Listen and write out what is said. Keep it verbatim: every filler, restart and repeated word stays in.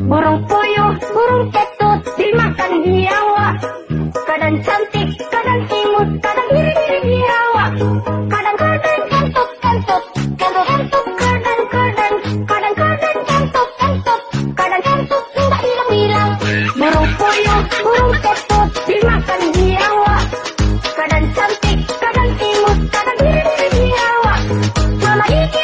Burung puyuh, burung ketut dimakan biawak. Kadang cantik, kadang imut, kadang iri-iri biawak. Kadang-kadang kentut, kentut, kentut, kentut, kadang-kadang, kadang-kadang kentut, kentut, kadang kentut tidak hilang-hilang. Burung puyuh, burung ketut dimakan biawak. Kadang cantik, kadang imut, kadang iri-iri biawak. Mama gigi